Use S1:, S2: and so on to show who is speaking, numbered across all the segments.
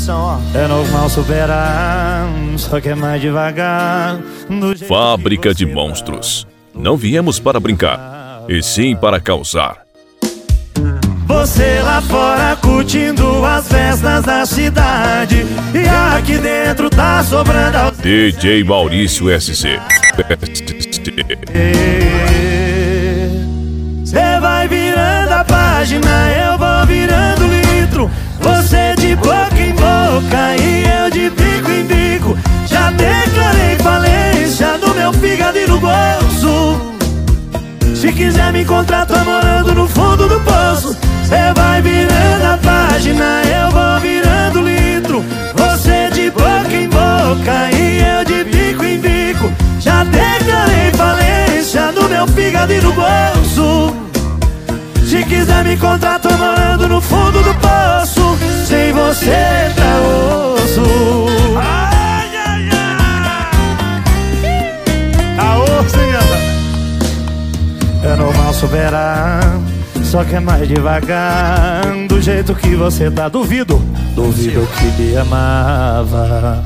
S1: pressão, ó. É normal superar, só que é mais devagar.
S2: Fábrica de monstros. Não viemos para brincar, e sim para causar.
S1: Você lá fora curtindo as festas da cidade, e aqui dentro tá sobrando
S2: DJ Maurício SC.
S1: Cê vai virando a página, eu vou virando litro. Você de boca em boca e eu de bico em bico. Já declarei falência no meu fígado e no bolso. Se quiser me encontrar, tô morando no fundo do poço. Cê vai virando a página, eu vou virando litro. Você de boca em boca e eu de bico em bico. Já declarei falência no meu fígado e no bolso. Se quiser me encontrar, tô morando no fundo do poço. Sem você tá osso. Ai, ai, ai. Tá osso, hein, gata? É normal superar, só que é mais devagar. Do jeito que você tá, duvido que me amava.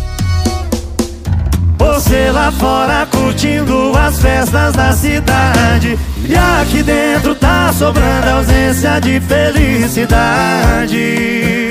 S1: Você lá fora curtindo as festas da cidade, e aqui dentro tá sobrando ausência de felicidade.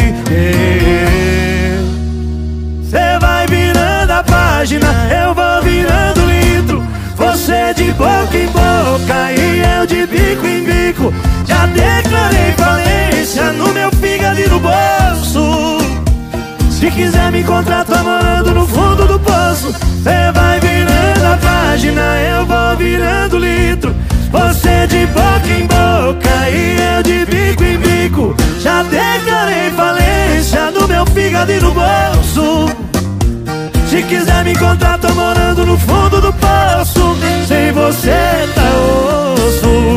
S1: Cê vai virando a página, eu vou virando litro. Você de boca em boca e eu de bico em bico. Já declarei falência no meu fígado e no bolso. Se quiser me encontrar, tô morando no fundo do poço. Cê vai virando a página, eu vou virando litro. Você de boca em boca e eu de bico em bico. Já declarei falência no meu fígado e no bolso. Se quiser me encontrar, tô morando no fundo do poço. Sem você tá osso.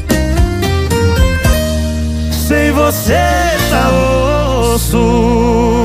S1: Sem você tá osso.